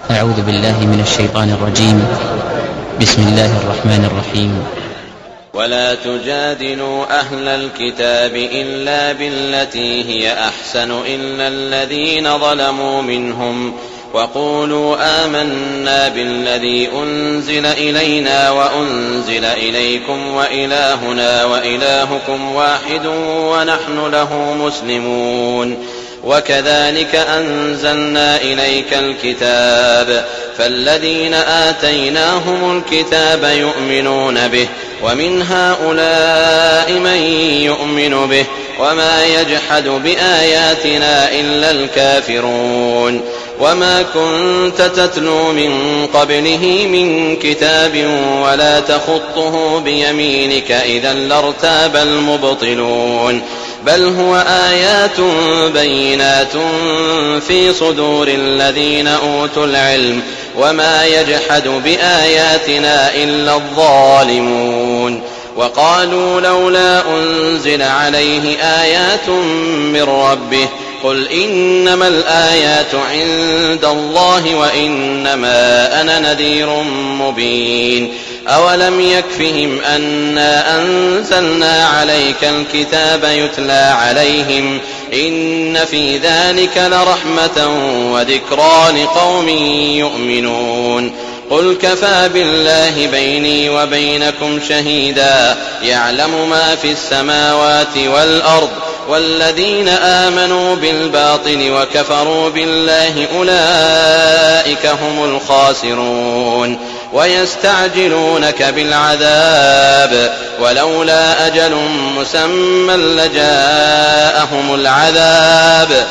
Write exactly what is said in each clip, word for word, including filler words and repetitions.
أعوذ بالله من الشيطان الرجيم. بسم الله الرحمن الرحيم. ولا تجادلوا أهل الكتاب إلا بالتي هي أحسن إلا الذين ظلموا منهم وقولوا آمنا بالذي أنزل إلينا وأنزل إليكم وإلهنا وإلهكم واحد ونحن له مسلمون وكذلك أنزلنا إليك الكتاب فالذين آتيناهم الكتاب يؤمنون به ومن هؤلاء من يؤمن به وما يجحد بآياتنا إلا الكافرون وما كنت تتلو من قبله من كتاب ولا تخطه بيمينك إذا لارتاب المبطلون بل هو آيات بينات في صدور الذين أوتوا العلم وما يجحد بآياتنا إلا الظالمون وقالوا لولا أنزل عليه آيات من ربه قل إنما الآيات عند الله وإنما أنا نذير مبين أولم يكفهم أنا أنزلنا عليك الكتاب يتلى عليهم إن في ذلك لرحمة وذكرى لقوم يؤمنون قل كفى بالله بيني وبينكم شهيدا يعلم ما في السماوات والأرض والذين آمنوا بالباطل وكفروا بالله أولئك هم الخاسرون ويستعجلونك بالعذاب ولولا أجل مسمى لجاءهم العذاب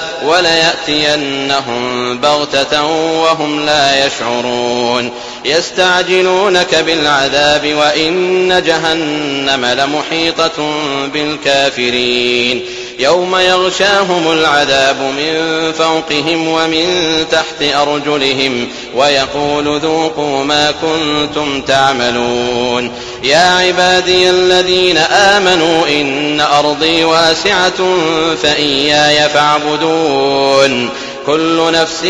وليأتينهم بغتة وهم لا يشعرون يستعجلونك بالعذاب وإن جهنم لمحيطة بالكافرين يوم يغشاهم العذاب من فوقهم ومن تحت أرجلهم ويقول ذوقوا ما كنتم تعملون يا عبادي الذين آمنوا إن أرضي واسعة فإياي فاعبدون كل نفس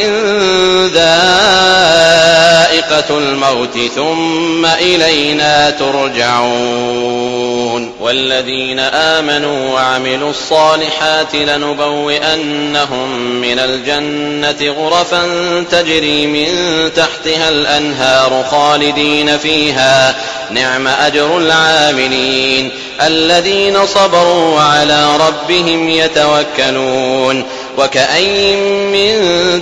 ذائقة الموت ثم إلينا ترجعون والذين آمنوا وعملوا الصالحات لنبوئنهم من الجنة غرفا تجري من تحتها الأنهار خالدين فيها نعم أجر العاملين الذين صبروا وعلى ربهم يتوكلون وكأين من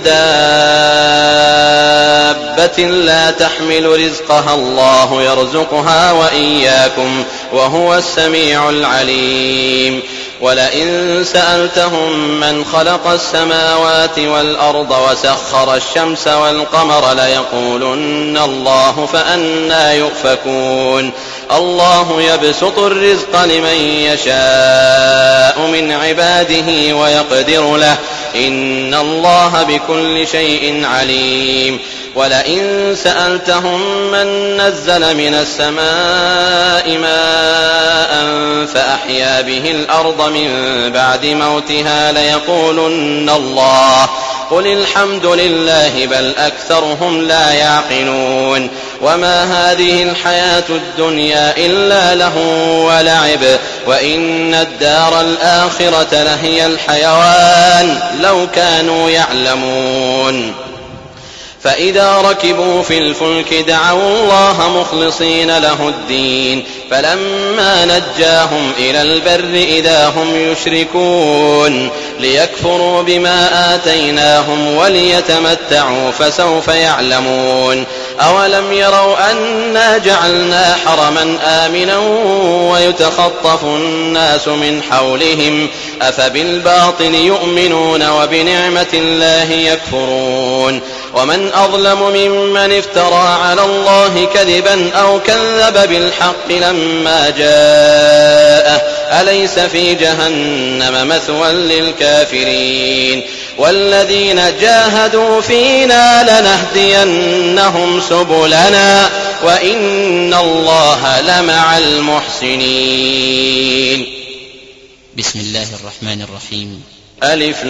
دابة لا تحمل رزقها الله يرزقها وإياكم وهو السميع العليم ولئن سألتهم من خلق السماوات والأرض وسخر الشمس والقمر ليقولن الله فأنى يؤفكون الله يبسط الرزق لمن يشاء من عباده ويقدر له إن الله بكل شيء عليم ولئن سألتهم من نزل من السماء ماء فأحيا به الأرض من بعد موتها ليقولن الله قل الحمد لله بل أكثرهم لا يعقلون وما هذه الحياة الدنيا إلا لهو ولعب وإن الدار الآخرة لهي الحيوان لو كانوا يعلمون فإذا ركبوا في الفلك دعوا الله مخلصين له الدين فلما نجاهم إلى البر إذا هم يشركون ليكفروا بما آتيناهم وليتمتعوا فسوف يعلمون أولم يروا أنا جعلنا حرما آمنا ويتخطف الناس من حولهم أفبالباطل يؤمنون وبنعمة الله يكفرون ومن أظلم ممن افترى على الله كذبا أو كذب بالحق لما جاءه أليس في جهنم مثوى للكافرين والذين جاهدوا فينا لنهدينهم سبلنا وإن الله لمع المحسنين. بسم الله الرحمن الرحيم. ألف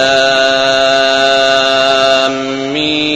لام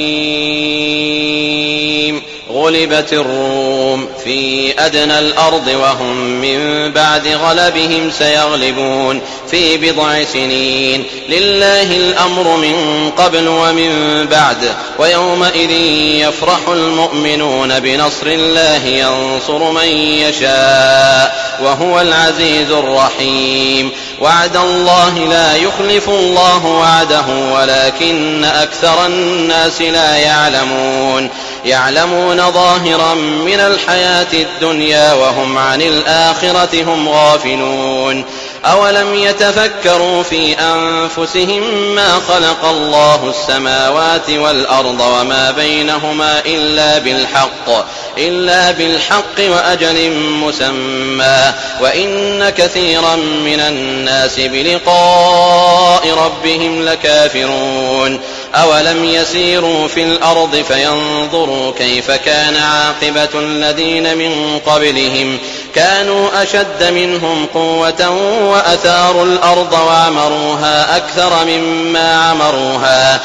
ميم غلبت الروم في أدنى الأرض وهم من بعد غلبهم سيغلبون في بضع سنين لله الأمر من قبل ومن بعد ويومئذ يفرح المؤمنون بنصر الله ينصر من يشاء وهو العزيز الرحيم وعد الله لا يخلف الله وعده ولكن أكثر الناس لا يعلمون يعلمون ظاهرا من الحياة الدنيا وهم عن الآخرة هم غافلون أولم يتفكروا في أنفسهم ما خلق الله السماوات والأرض وما بينهما إلا بالحق إلا بالحق وأجل مسمى وإن كثيرا من الناس بلقاء ربهم لكافرون أولم يسيروا في الأرض فينظروا كيف كان عاقبة الذين من قبلهم كانوا أشد منهم قوة وأثاروا الأرض وعمروها أكثر مما عمروها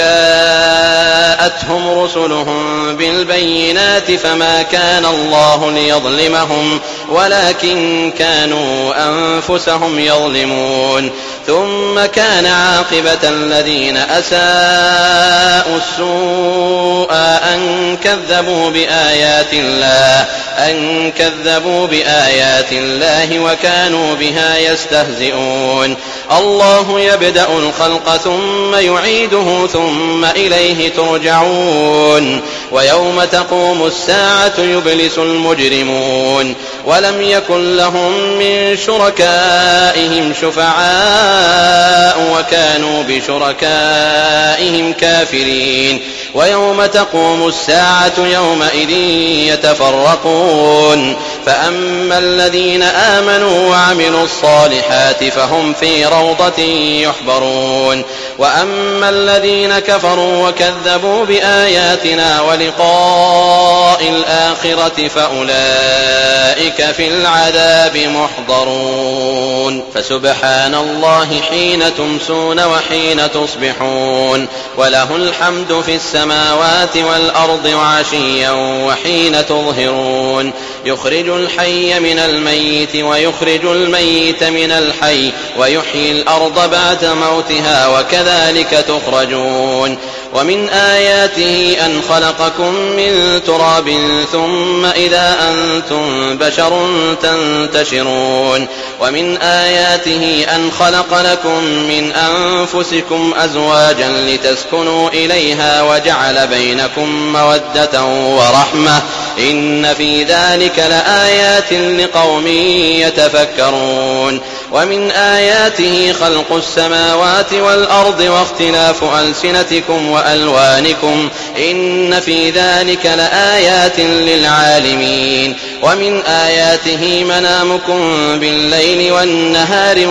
وجاءتهم رسلهم بالبينات فما كان الله ليظلمهم ولكن كانوا أنفسهم يظلمون ثم كان عاقبة الذين أساءوا السوء أن كذبوا بآيات الله أن كذبوا بآيات الله وكانوا بها يستهزئون الله يبدأ الخلق ثم يعيده ثم إليه ترجعون ويوم تقوم الساعة يبلس المجرمون ولم يكن لهم من شركائهم شفعاء وكانوا بشركائهم كافرين ويوم تقوم الساعة يومئذ يتفرقون فأما الذين آمنوا وعملوا الصالحات فهم في روضة يحبرون وأما الذين كفروا وكذبوا بآياتنا ولقاء الآخرة فأولئك في العذاب محضرون فسبحان الله حين تمسون وحين تصبحون وله الحمد في السماوات والأرض وعشيا وحين تظهرون يخرج الحي من الميت ويخرج الميت من الحي ويحيي الأرض بعد موتها وكذلك تخرجون ومن آياته أن خلقكم من تراب ثم إذا أنتم بشر تنتشرون ومن آياته أن خلق لكم من أنفسكم أزواجا لتسكنوا إليها وجعل بينكم مودة ورحمة إن في ذلك لآيات لقوم يتفكرون ومن آياته خلق السماوات والأرض واختلاف ألسنتكم وألوانكم إن في ذلك لآيات للعالمين ومن آياته منامكم بالليل والنهار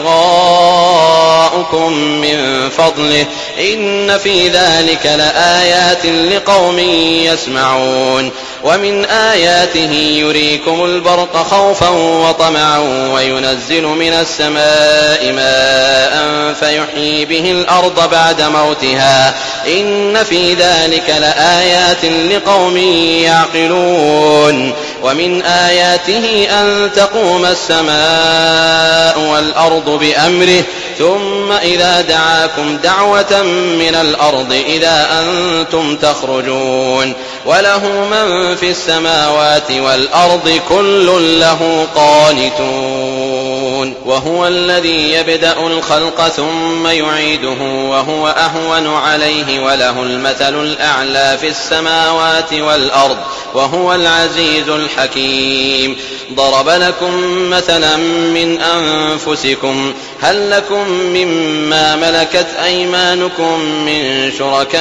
وابتغاؤكم من فضله إن في ذلك لآيات لقوم يسمعون ومن آياته يريكم البرق خوفا وطمعا وينزل من السماء ماء فيحيي به الأرض بعد موتها إن في ذلك لآيات لقوم يعقلون ومن آياته أن تقوم السماء والأرض بأمره ثم إذا دعاكم دعوة من الأرض إذا أنتم تخرجون وله من في السماوات والأرض كل له قانتون وهو الذي يبدأ الخلق ثم يعيده وهو أهون عليه وله المثل الأعلى في السماوات والأرض وهو العزيز الحكيم ضرب لكم مثلا من أنفسكم هل لكم مما ملكت أيمانكم من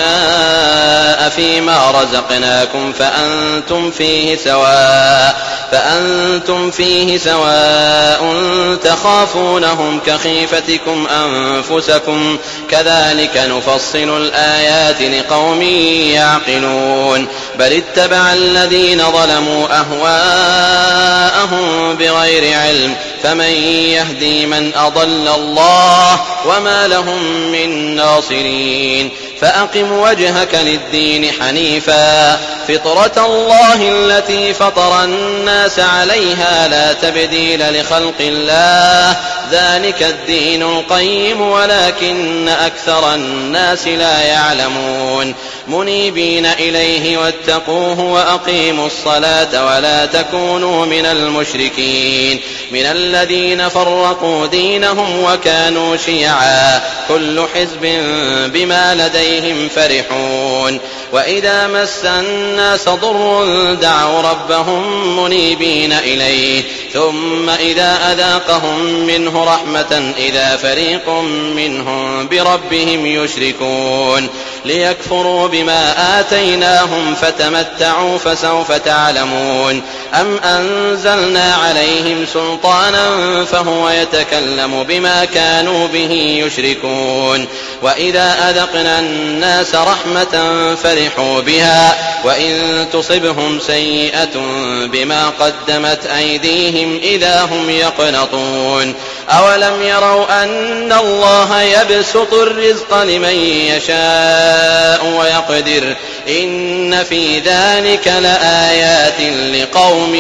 شركاء فيما رزقناكم فأنتم فيه سواء فأنتم فيه سواء تخافونهم كخيفتكم أنفسكم كذلك نفصل الآيات لقوم يعقلون بل اتبع الذين ظلموا أهواءهم بغير علم فمن يهدي من أضل الله وما لهم من ناصرين فأقم وجهك للدين حنيفا فطرة الله التي فطر الناس عليها لا تبديل لخلق الله ذلك الدين القيم ولكن أكثر الناس لا يعلمون منيبين إليه واتقوه وأقيموا الصلاة ولا تكونوا من المشركين من الذين فرقوا دينهم وكانوا شيعا كل حزب بما لديهم فرحون وإذا مس الناس ضر دعوا ربهم منيبين إليه ثم إذا أذاقهم منه رحمة إذا فريق منهم بربهم يشركون ليكفروا بما آتيناهم فتمتعوا فسوف تعلمون أم أنزلنا عليهم سلطانا فهو يتكلم بما كانوا به يشركون وإذا أذقنا الناس رحمة فرحوا بها وإن تصبهم سيئة بما قدمت أيديهم إذا هم يقنطون أولم يروا أن الله يبسط الرزق لمن يشاء ويقدر إن في ذلك لآيات لقوم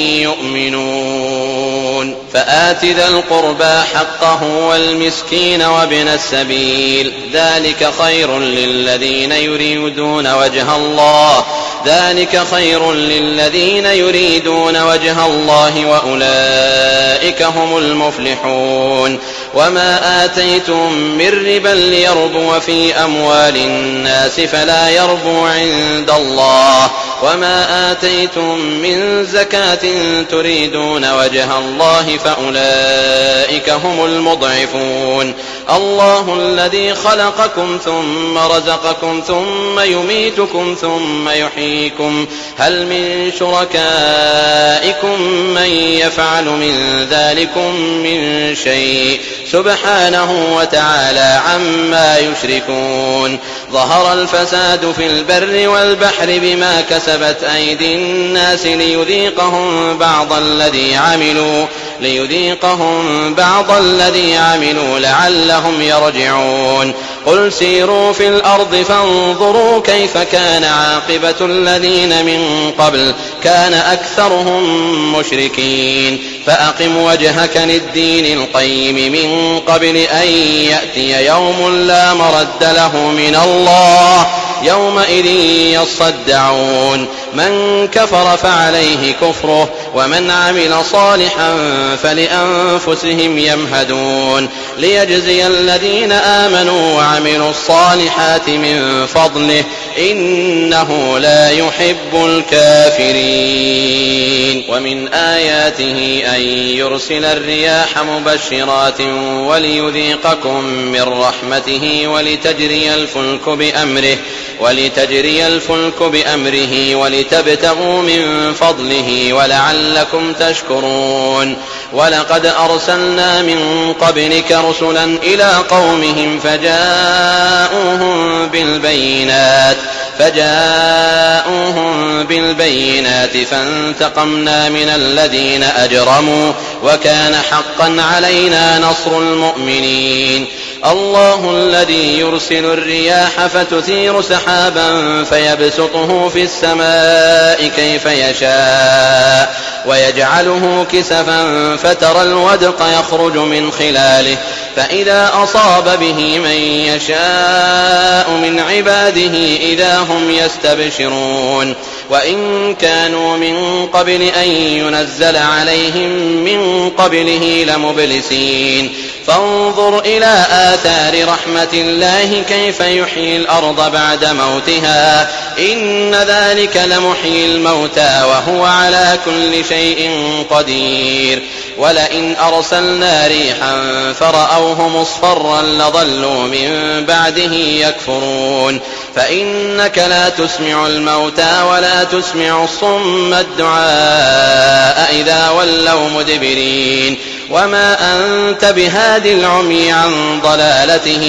يؤمنون فآت ذا القربى حقه والمسكين وابن السبيل ذلك خير للذين يريدون وجه الله ذلك خير للذين يريدون وجه الله وأولئك هم المفلحون وما آتيتم من ربا ليربو في أموال الناس فلا يربو عند الله وما آتيتم من زكاة تريدون وجه الله فأولئك هم المضعفون الله الذي خلقكم ثم رزقكم ثم يميتكم ثم يحييكم هل من شركائكم من يفعل من ذلكم من شيء سبحانه وتعالى عما يشركون ظهر الفساد في البر والبحر بما كسبت أيدي الناس ليذيقهم بعض الذي عملوا ليذيقهم بعض الذي عملوا لعلهم يرجعون قل سيروا في الأرض فانظروا كيف كان عاقبة الذين من قبل كان أكثرهم مشركين فأقم وجهك للدين القيم من قبل أن يأتي يوم لا مرد له من الله يومئذ يصدعون من كفر فعليه كفره ومن عمل صالحا فلأنفسهم يمهدون ليجزي الذين آمنوا وعملوا الصالحات من فضله إنه لا يحب الكافرين ومن آياته أن يرسل الرياح مبشرات وليذيقكم من رحمته ولتجري الفلك بأمره ولتجري الفلك بأمره ولتبتغوا من فضله ولعلكم تشكرون ولقد أرسلنا من قبلك رسلا إلى قومهم فجاءوهم بالبينات فجاءوهم بالبينات فانتقمنا من الذين أجرموا وكان حقا علينا نصر المؤمنين الله الذي يرسل الرياح فتثير سحابا فيبسطه في السماء كيف يشاء ويجعله كسفا فترى الودق يخرج من خلاله فإذا أصاب به من يشاء من عباده إذا هم يستبشرون وإن كانوا من قبل أن ينزل عليهم من قبله لمبلسين فانظر إلى آثار رحمة الله كيف يحيي الأرض بعد موتها إن ذلك لمحيي الموتى وهو على كل شيء قدير ولئن أرسلنا ريحا فرأوه مصفرا لظلوا من بعده يكفرون فإنك لا تسمع الموتى ولا تسمع الصم الدعاء إذا ولوا مدبرين وما أنت بهاد العمي عن ضلالتهم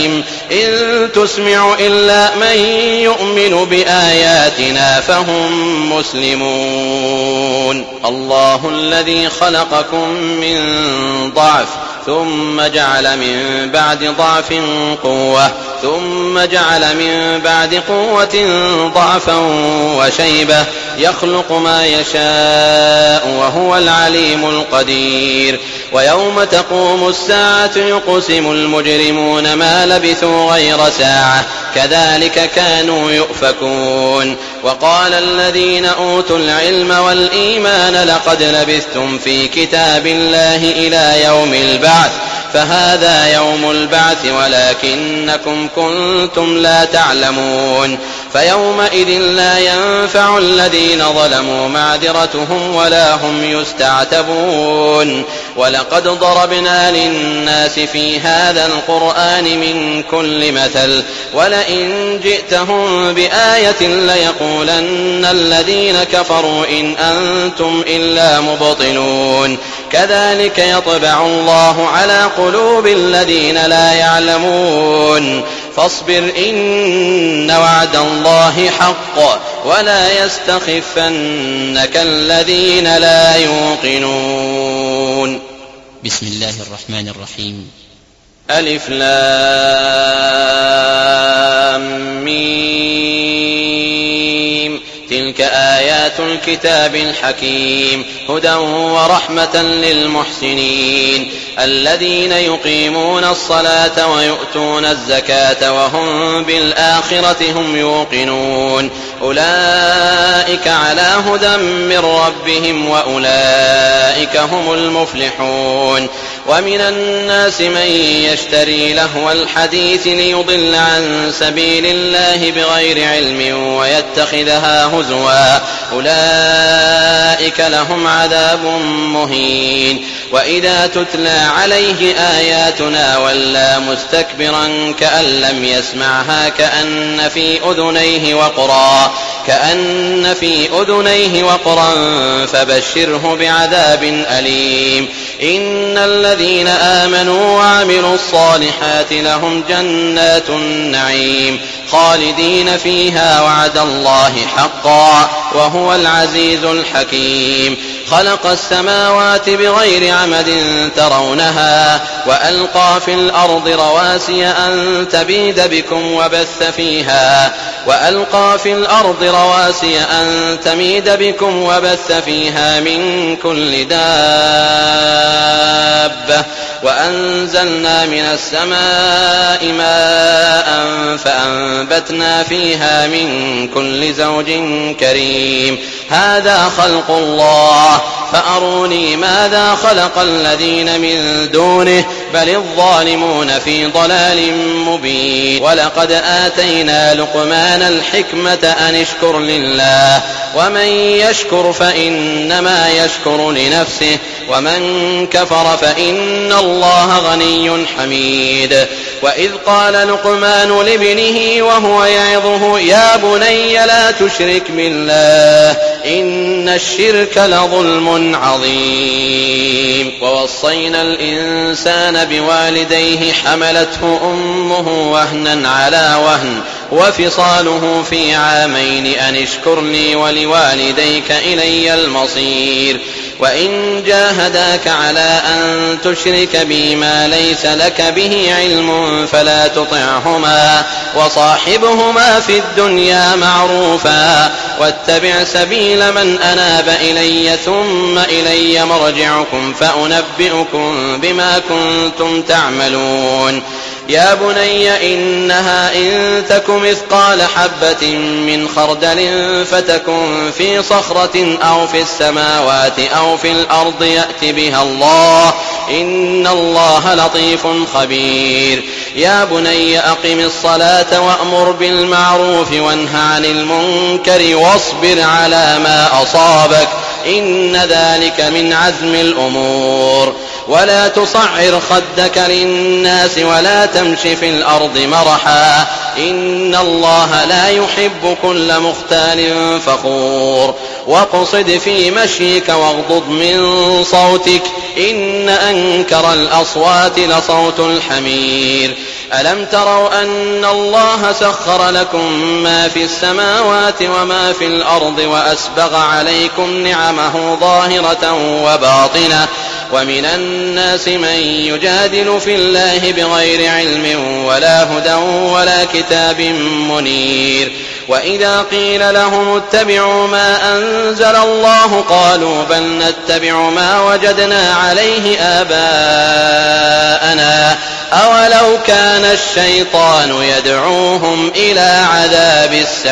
إن تسمع إلا من يؤمن بآياتنا فهم مسلمون. الله الذي خلقكم من ضعف ثم جعل من بعد ضعف قوة ثم جعل من بعد قوة ضعفا وشيبة يخلق ما يشاء وهو العليم القدير. ويوم تقوم الساعة يقسم المجرمون ما لبثوا غير ساعة كذلك كانوا يؤفكون. وقال الذين أوتوا العلم والإيمان لقد لبثتم في كتاب الله إلى يوم البعث فهذا يوم البعث ولكنكم كنتم لا تعلمون. فيومئذ لا ينفع الذين ظلموا معذرتهم ولا هم يستعتبون. ولقد ضربنا للناس في هذا القرآن من كل مثل ولئن جئتهم بآية ليقولن الذين كفروا إن أنتم إلا مبطلون. كذلك يطبع الله على قلوب الذين لا يعلمون. فاصبر إن وعد الله حق ولا يستخفنك الذين لا يوقنون. بسم الله الرحمن الرحيم. ألف لام ميم. تلك آيات الكتاب الحكيم هدى ورحمة للمحسنين الذين يقيمون الصلاة ويؤتون الزكاة وهم بالآخرة هم يوقنون. أولئك على هدى من ربهم وأولئك هم المفلحون. ومن الناس من يشتري لهو الحديث ليضل عن سبيل الله بغير علم ويتخذها هزوا أولئك لهم عذاب مهين. وإذا تتلى عليه آياتنا ولى مستكبرا كأن لم يسمعها كأن في أذنيه وقرا كأن في أذنيه وقرا فبشره بعذاب أليم. إن الذين آمنوا وعملوا الصالحات لهم جنات النعيم خالدين فيها وعد الله حقا وهو العزيز الحكيم. خلق السماوات بغير عمد ترونها وألقى في الأرض رواسي أن تبيد بكم وبث فيها وألقى في الأرض رواسي أن تميد بكم وبث فيها من كل دابة وأنزلنا من السماء ماء فأنبتنا فيها من كل زوج كريم. هذا خلق الله فأروني ماذا خلق الذين من دونه بل الظالمون في ضلال مبين. ولقد آتينا لقمان الحكمة أن اشكر لله ومن يشكر فإنما يشكر لنفسه ومن كفر فإن الله غني حميد. وإذ قال لقمان لابنه وهو يعظه يا بني لا تشرك بالله إن الشرك لظلم عظيم. ووصينا الإنسان بوالديه حملته أمه وهنا على وهن وفصاله في عامين أن اشكر لي ولوالديك إلي المصير. وإن جاهداك على أن تشرك بي ما ليس لك به علم فلا تطعهما وصاحبهما في الدنيا معروفا واتبع سبيل من أناب إلي ثم إلي مرجعكم فأنبئكم بما كنتم تعملون. يا بني إنها إن تك مثقال حبة من خردل فتكن في صخرة أو في السماوات أو في الأرض يأت بها الله إن الله لطيف خبير. يا بني أقم الصلاة وأمر بالمعروف وانه عن المنكر واصبر على ما أصابك إن ذلك من عزم الأمور. ولا تصعر خدك للناس ولا تمش في الأرض مرحا إن الله لا يحب كل مختال فخور واقصد في مشيك واغضض من صوتك إن أنكر الأصوات لصوت الحمير ألم تروا أن الله سخر لكم ما في السماوات وما في الأرض وأسبغ عليكم نعمه ظاهرة وباطنة ومن الناس من يجادل في الله بغير علم ولا هدى ولا كتاب منير وإذا قيل لهم اتبعوا ما أنزل الله قالوا بل نتبع ما وجدنا عليه آباءنا أولو كان الشيطان يدعوهم إلى عذاب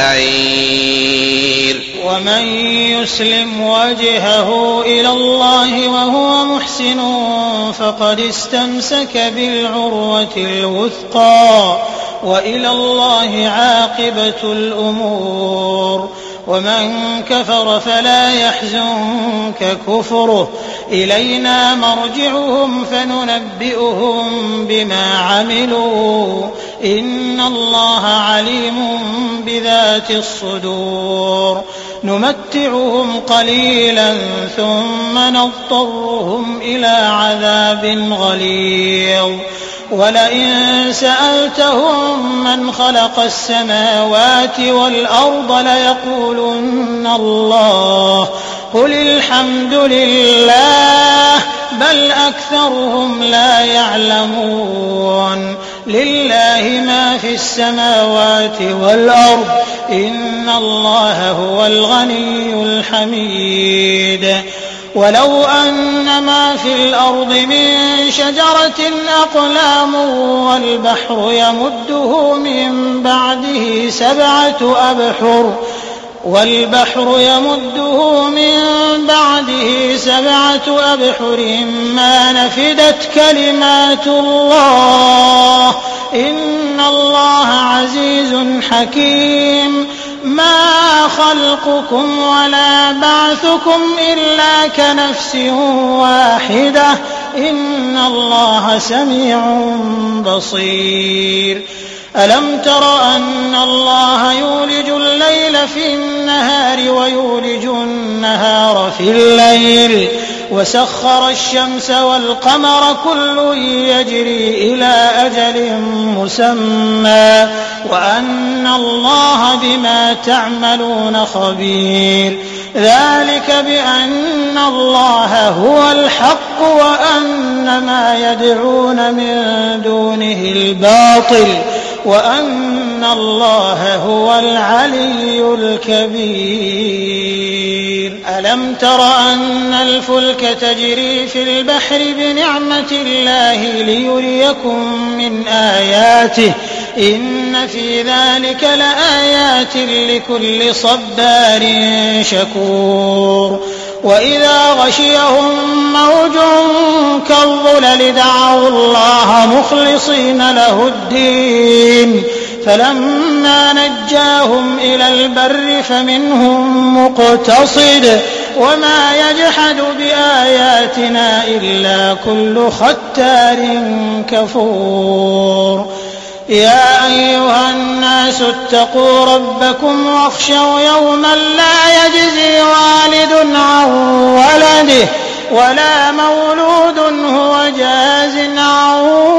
السعير ومن يسلم وجهه إلى الله وهو محسن فقد استمسك بالعروة الوثقى وإلى الله عاقبة الأمور ومن كفر فلا يحزنك كفره إلينا مرجعهم فننبئهم بما عملوا إن الله عليم بذات الصدور نمتعهم قليلا ثم نضطرهم إلى عذاب غليظ ولئن سألتهم من خلق السماوات والأرض ليقولن الله قل الحمد لله بل أكثرهم لا يعلمون لله ما في السماوات والأرض إن الله هو الغني الحميد ولو أن ما في الأرض من شجرة أقلام والبحر يمده من بعده سبعة أبحر والبحر يمده من بعده سبعة أبحر ما نفدت كلمات الله إن الله عزيز حكيم ما خلقكم ولا بعثكم إلا كنفس واحدة إن الله سميع بصير ألم تر أن الله يولج الليل في النهار ويولج النهار في الليل وسخر الشمس والقمر كل يجري إلى أجل مسمى وأن الله بما تعملون خبير ذلك بأن الله هو الحق وأن ما يدعون من دونه الباطل وأن الله هو العلي الكبير ألم تر أن الفلك تجري في البحر بنعمة الله ليريكم من آياته إن في ذلك لآيات لكل صبار شكور وإذا غشيهم موج كالظلل دعوا الله مخلصين له الدين فلما نجاهم إلى البر فمنهم مقتصد وما يجحد بآياتنا إلا كل ختار كفور يا أيها الناس اتقوا ربكم واخشوا يوما لا يجزي والد عن ولده ولا مولود هو جاز عن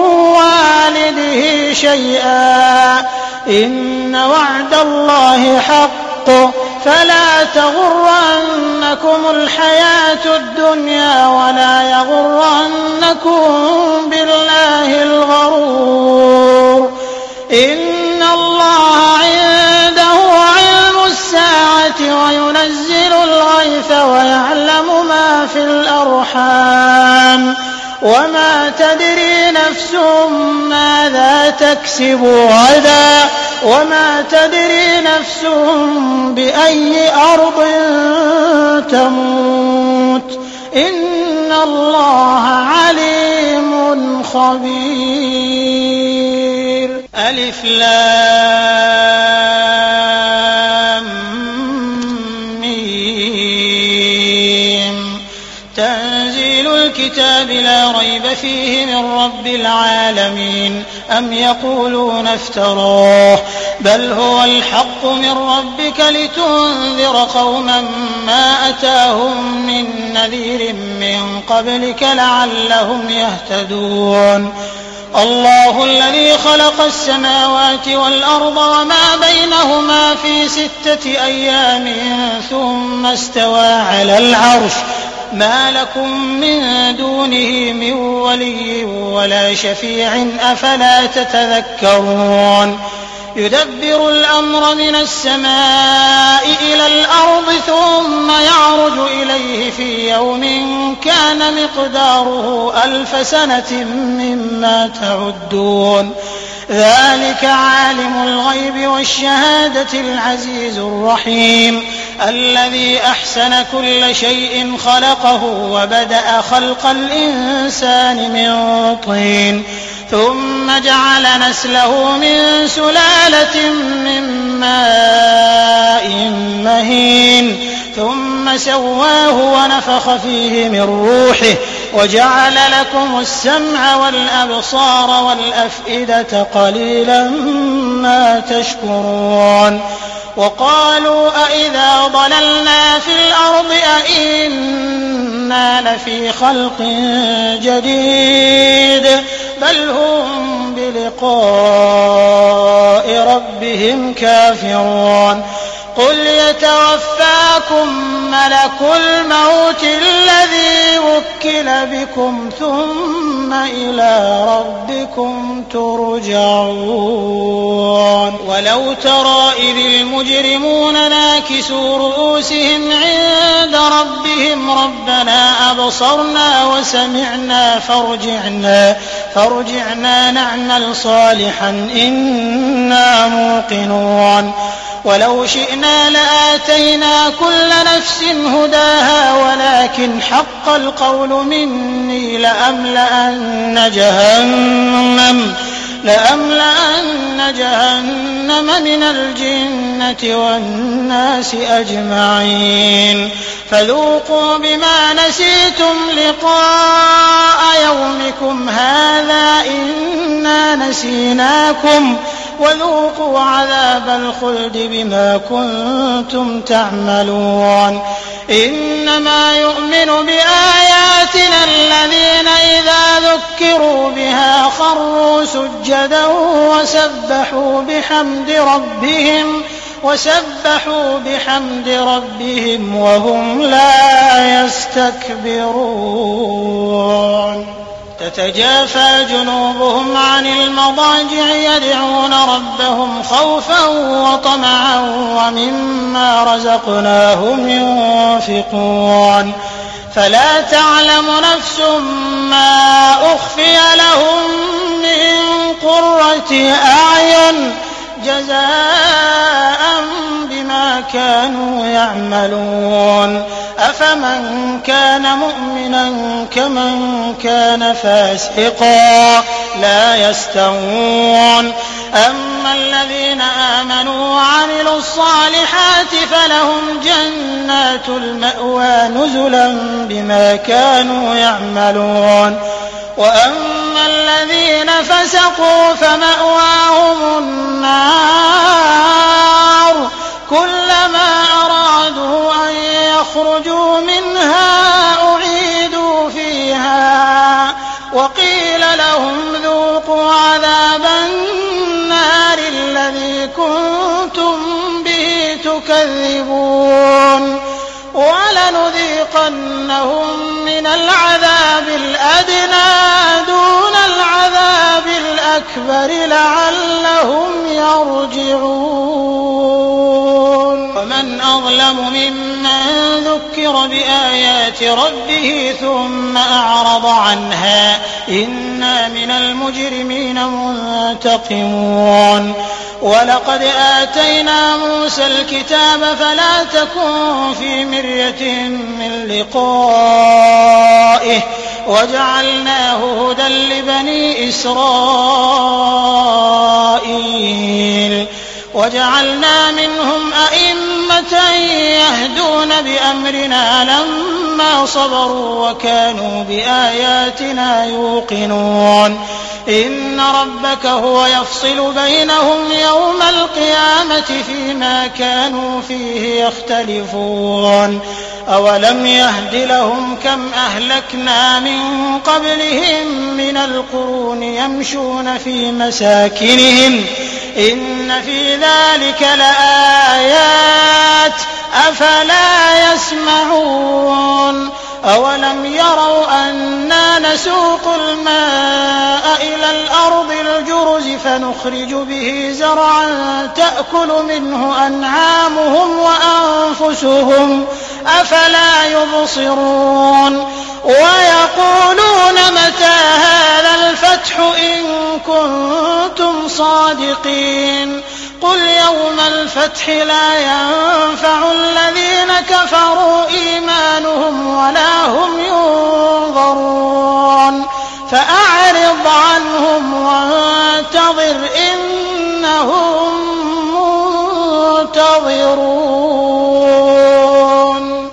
والده شيئا إن وعد الله حق فلا تغرنكم الحياة الدنيا ولا يغرنكم بالله الغرور إن الله عنده علم الساعة وينزل الغيث ويعلم ما في الأرحام وما تدري نفس ماذا تكسب غدا وما تدري نفس بأي أرض تموت إن الله عليم خبير ألف لام ميم تنزيل الكتاب لا ريب فيه من رب العالمين أم يقولون افتراه بل هو الحق من ربك لتنذر قوما ما أتاهم من نذير من قبلك لعلهم يهتدون الله الذي خلق السماوات والأرض وما بينهما في ستة أيام ثم استوى على العرش ما لكم من دونه من ولي ولا شفيع أفلا تتذكرون يدبر الأمر من السماء إلى الأرض ثم يعرج إليه في يوم كان مقداره ألف سنة مما تعدون ذلك عالم الغيب والشهادة العزيز الرحيم الذي أحسن كل شيء خلقه وبدأ خلق الإنسان من طين ثم جعل نسله من سلالة من ماء مهين ثم سواه ونفخ فيه من روحه وجعل لكم السمع والأبصار والأفئدة قليلا ما تشكرون وقالوا أئذا ضللنا في الأرض أئنا لفي خلق جديد بل هم بلقاء ربهم كافرون قل يتوفاكم ملك الموت الذي وكل بكم ثم إلى ربكم ترجعون ولو ترى إذ المجرمون ناكسوا رؤوسهم عند ربهم ربنا أبصرنا وسمعنا فارجعنا فارجعنا نعمل صالحا إنا موقنون ولو شئنا لآتينا كل نفس هداها ولكن حق القول مني لأملأن جهنم لأملأن جهنم من الجنة والناس أجمعين فذوقوا بما نسيتم لقاء يومكم هذا إنا نسيناكم وذوقوا عذاب الخلد بما كنتم تعملون إنما يؤمن بآياتنا الذين إذا ذكروا بها خروا سجدا وسبحوا بحمد ربهم وسبحوا بحمد ربهم وهم لا يستكبرون تتجافى جنوبهم عن المضاجع يدعون ربهم خوفا وطمعا ومما رزقناهم ينفقون فلا تعلم نفس ما أخفي لهم من قرة أعين جزاء بما كانوا يعملون أفمن كان مؤمنا كمن كان فاسقا لا يستوون أما الذين آمنوا وعملوا الصالحات فلهم جنات المأوى نزلا بما كانوا يعملون وأما الذين فسقوا فمأواهم النار كلما أرادوا أن يخرجوا منها أعيدوا فيها وقيل لهم ذوقوا عذاب النار الذي كنتم به تكذبون ولنذيقنهم من العذاب الأدنى دون العذاب الأكبر لعلهم يرجعون ومن أظلم ممن ذكر بآيات ربه ثم أعرض عنها إنا من المجرمين منتقمون ولقد آتينا موسى الكتاب فلا تكن في مرية من لقائه وجعلناه هدى لبني إسرائيل وجعلنا منهم أئمة يهدون بأمرنا لما صبروا وكانوا بآياتنا يوقنون إن ربك هو يفصل بينهم يوم القيامة فيما كانوا فيه يختلفون أولم يهد لهم كم أهلكنا من قبلهم من القرون يمشون في مساكنهم إن في ذلك لآيات أفلا يسمعون أولم يروا أنا نسوق الماء إلى الأرض الجرز فنخرج به زرعا تأكل منه أنعامهم وأنفسهم أفلا يبصرون ويقولون متى هذا الفتح إن كنتم صادقين قل يوم الفتح لا ينفع الذين كفروا إيمانهم ولا هم ينظرون فأعرض عنهم وانتظر إنهم منتظرون.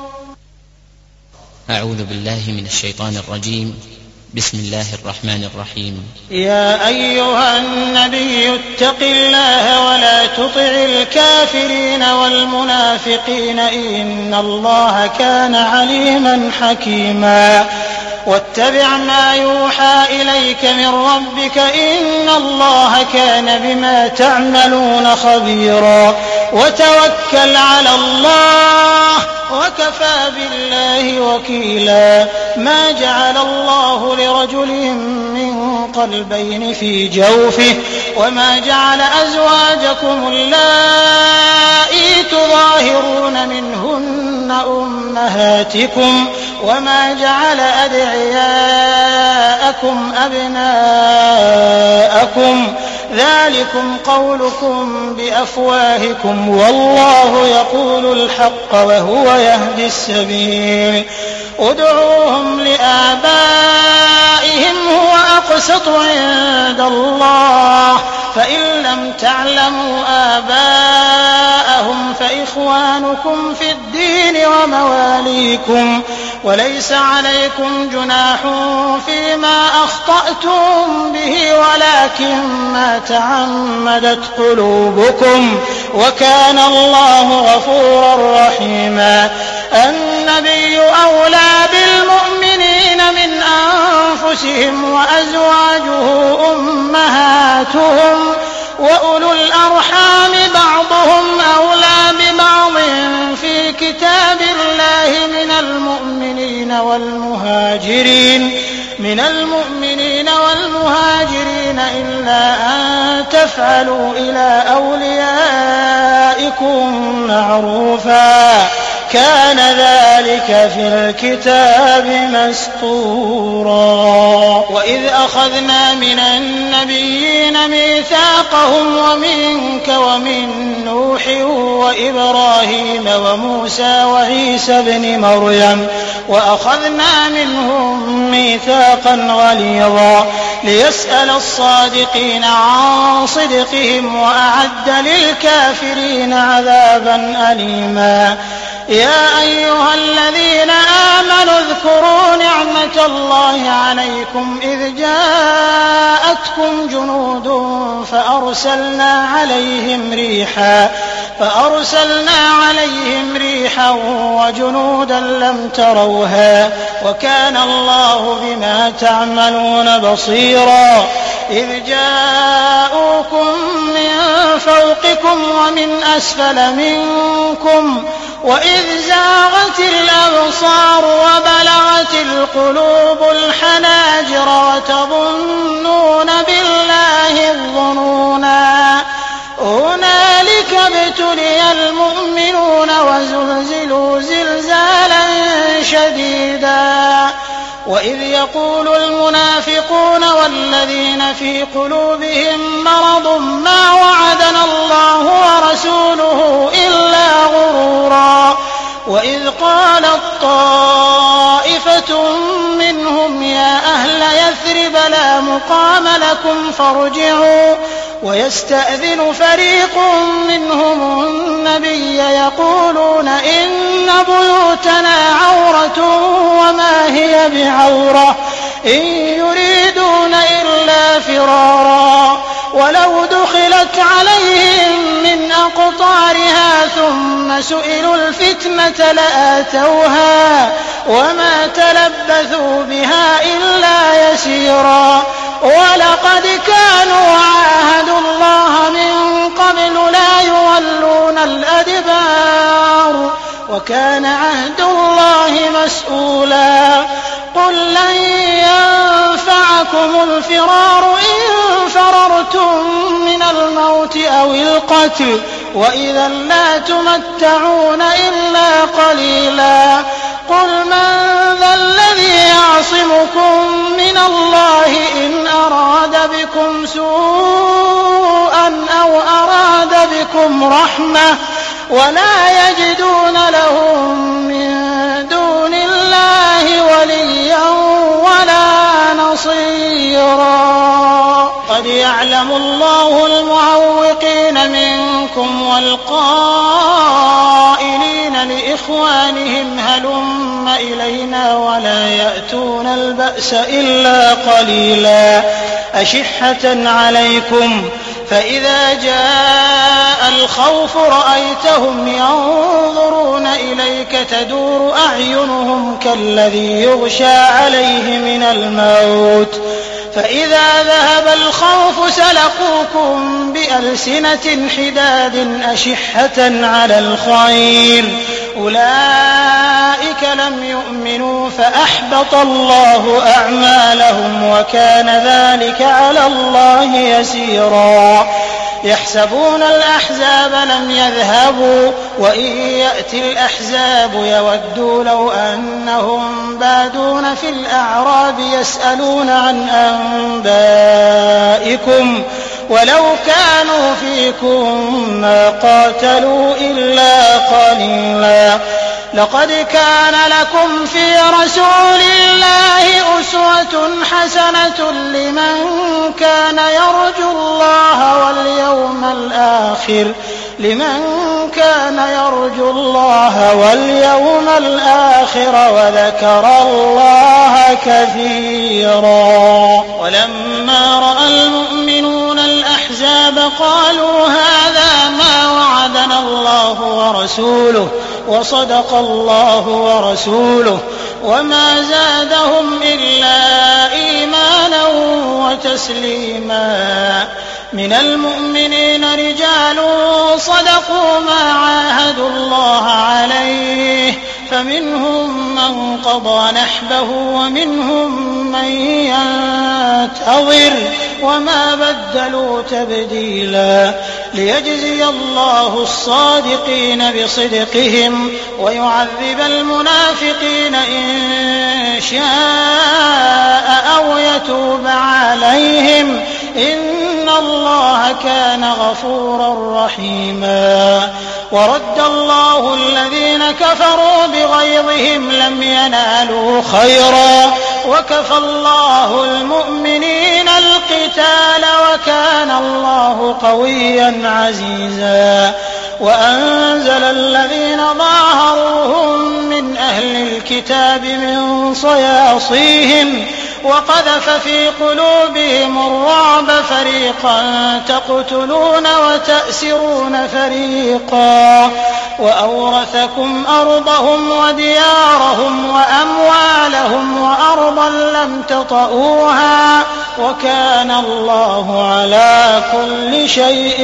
أعوذ بالله من الشيطان الرجيم. بسم الله الرحمن الرحيم. يا أيها النبي اتق الله ولا تطع الكافرين والمنافقين إن الله كان عليما حكيما واتبع ما يوحى إليك من ربك إن الله كان بما تعملون خبيرا وتوكل على الله وكفى بالله وكيلا ما جعل الله لرجل من قلبين في جوفه وما جعل أزواجكم اللائي تظاهرون منهن أمهاتكم وما جعل أدعياءكم أبناءكم ذلكم قولكم بأفواهكم والله يقول الحق وهو يهدي السبيل ادعوهم لآبائهم هو أقسط عند الله فإن لم تعلموا آباءهم فإخوانكم في الدين ومواليكم وليس عليكم جناح فيما أخطأتم به ولكن ما تعمدت قلوبكم وكان الله غفورا رحيما. النبي أولى بالمؤمنين من أنفسهم وأزواجه أمهاتهم وأولو الأرحام بعضهم أولى ببعض في كتاب الله من المؤمنين والمهاجرين من المؤمنين والمهاجرين إلا أن تفعلوا إلى أوليائكم معروفا كان ذلك في الكتاب مسطورا. وإذ أخذنا من النبيين ميثاقهم ومنك ومن نوح وإبراهيم وموسى وعيسى بن مريم وأخذنا منهم ميثاقا غليظا ليسأل الصادقين عن صدقهم وأعد للكافرين عذابا أليما. يا أيها الذين آمنوا اذكروا نعمة الله عليكم إذ جاءتكم جنود فأرسلنا عليهم ريحا فأرسلنا عليهم ريحا وجنودا لم تروها وكان الله بما تعملون بصيرا. إذ جاءوكم من فوقكم ومن أسفل منكم وإذ زاغت الأبصار وبلغت القلوب الحناجر وتظنون بالله الظنونا هنالك ابتلي المؤمنون وزلزلوا زلزالا شديدا. وإذ يقول المنافقون والذين في قلوبهم مرض ما وعدنا الله ورسوله إلا غرورا. وإذ قالت طائفة منهم يا أهل يثرب لا مقام لكم فارجعوا ويستأذن فريق منهم النبي يقولون إن بيوتنا عورة وما هي بعورة إن يريدون إلا فرارا ولو دخلت عليهم من أقطارها ثم سئلوا الفتنة لآتوها وما تلبثوا بها إلا يسيرا ولقد كانوا عاهدوا الله من قبل لا يولون الأدبار وكان عهد الله مسؤولا قل لن ينفعكم الفرار إن فررتم من الموت أو القتل وإذا لا تمتعون إلا قليلا قل من ذا الذي يعصمكم من الله إن أراد بكم سوءا أو أراد بكم رحمة ولا يجدون لهم من دون الله وليا ولا نصيرا قد يعلم الله المعوقين منكم والقائلين لإخوانهم هلم إلينا ولا يأتون البأس إلا قليلا أشحة عليكم فإذا جاء الخوف رأيتهم ينظرون إليك تدور أعينهم كالذي يغشى عليه من الموت فإذا ذهب الخوف سلقوكم بألسنة حداد أشحة على الخير أولئك لم يؤمنوا فأحبط الله أعمالهم وكان ذلك على الله يسيرا يحسبون الأحزاب لم يذهبوا وإن يأتي الأحزاب يودوا لو أنهم بادون في الأعراب يسألون عن أنبائكم ولو كانوا فيكم ما قاتلوا إلا قليلا لقد كان لكم في رسول الله أسوة حسنة لمن كان يرجو الله واليوم الآخر لمن كان يرجو الله واليوم الآخر وذكر الله كثيرا ولما رأى المؤمنون الأحزاب قالوا هذا ما وعدنا الله ورسوله وصدق الله ورسوله وما زادهم إلا إيمانا وتسليما من المؤمنين رجال صدقوا ما عاهدوا الله عليه فمنهم من قضى نحبه ومنهم من ينتظر وما بدلوا تبديلا ليجزي الله الصادقين بصدقهم ويعذب المنافقين إن شاء أو يتوب عليهم إن الله كان غفورا رحيما ورد الله الذين كفروا بغيظهم لم ينالوا خيرا وكفى الله المؤمنين القتال وكان الله قويا عزيزا وأنزل الذين ظاهروهم من أهل الكتاب من صياصيهم وقذف في قلوبهم الرعب فريقا تقتلون وتأسرون فريقا وأورثكم أرضهم وديارهم وأموالهم وأرضا لم تطئوها وكان الله على كل شيء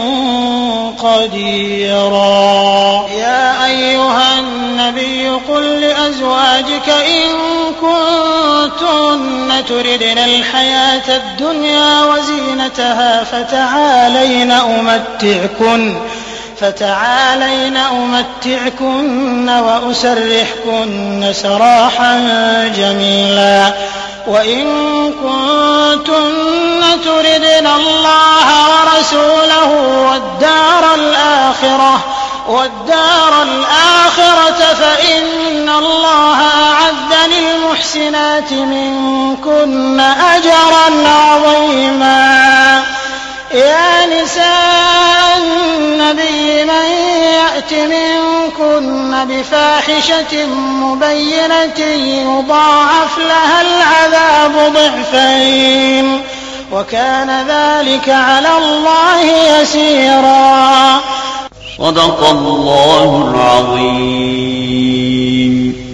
قديرا يا أيها النبي قل لأزواجك إن كنتن تردن الحياة الدنيا وزينتها فتعالين أمتعكن فتعالين أمتعكن وأسرحكن سراحا جميلا وإن كنتن تردن الله ورسوله والدار الآخرة والدار الآخرة فإن الله أعد للمحسنات منكن أجرا عظيما يا نساء النبي من يأت منكن بفاحشة مبينة يضاعف لها العذاب ضعفين وكان ذلك على الله يسيرا. صدق الله العظيم.